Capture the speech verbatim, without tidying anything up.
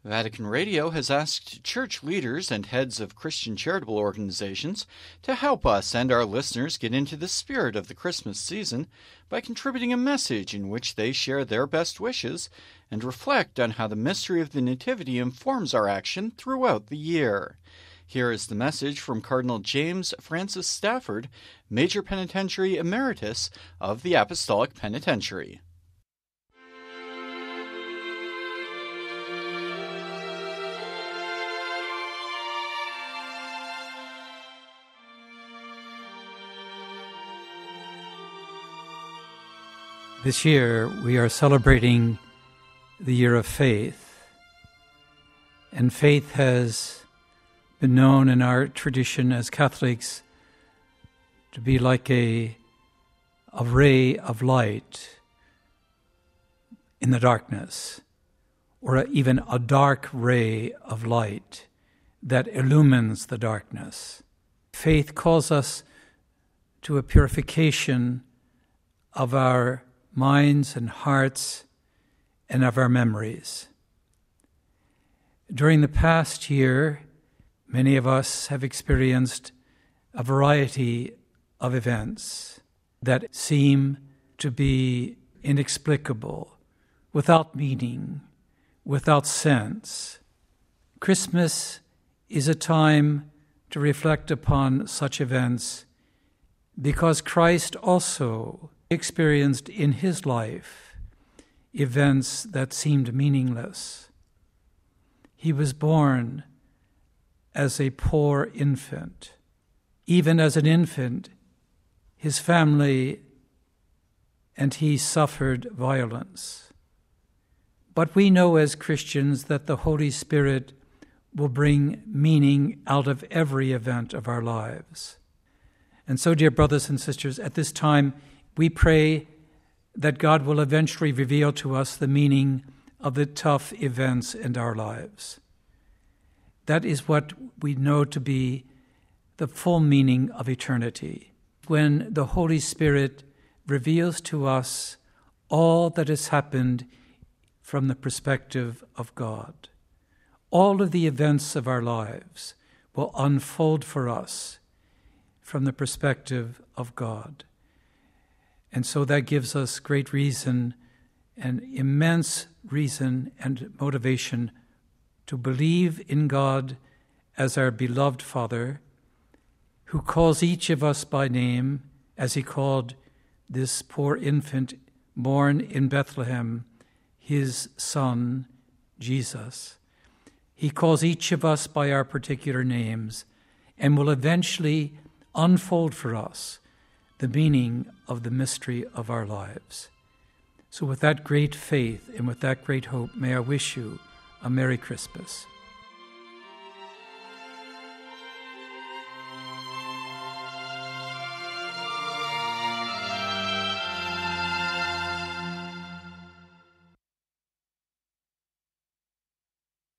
Vatican Radio has asked church leaders and heads of Christian charitable organizations to help us and our listeners get into the spirit of the Christmas season by contributing a message in which they share their best wishes and reflect on how the mystery of the Nativity informs our action throughout the year. Here is the message from Cardinal James Francis Stafford, Major Penitentiary Emeritus of the Apostolic Penitentiary. This year, we are celebrating the year of faith, and faith has been known in our tradition as Catholics to be like a, a ray of light in the darkness, or a, even a dark ray of light that illumines the darkness. Faith calls us to a purification of our minds and hearts and of our memories. During the past year, many of us have experienced a variety of events that seem to be inexplicable, without meaning, without sense. Christmas is a time to reflect upon such events because Christ also experienced in his life events that seemed meaningless. He was born as a poor infant. Even as an infant, his family and he suffered violence. But we know as Christians that the Holy Spirit will bring meaning out of every event of our lives. And so, dear brothers and sisters, at this time, we pray that God will eventually reveal to us the meaning of the tough events in our lives. That is what we know to be the full meaning of eternity, when the Holy Spirit reveals to us all that has happened from the perspective of God. All of the events of our lives will unfold for us from the perspective of God. And so that gives us great reason and immense reason and motivation to believe in God as our beloved Father, who calls each of us by name, as he called this poor infant born in Bethlehem, his son, Jesus. He calls each of us by our particular names and will eventually unfold for us the meaning of the mystery of our lives. So with that great faith and with that great hope, may I wish you a Merry Christmas.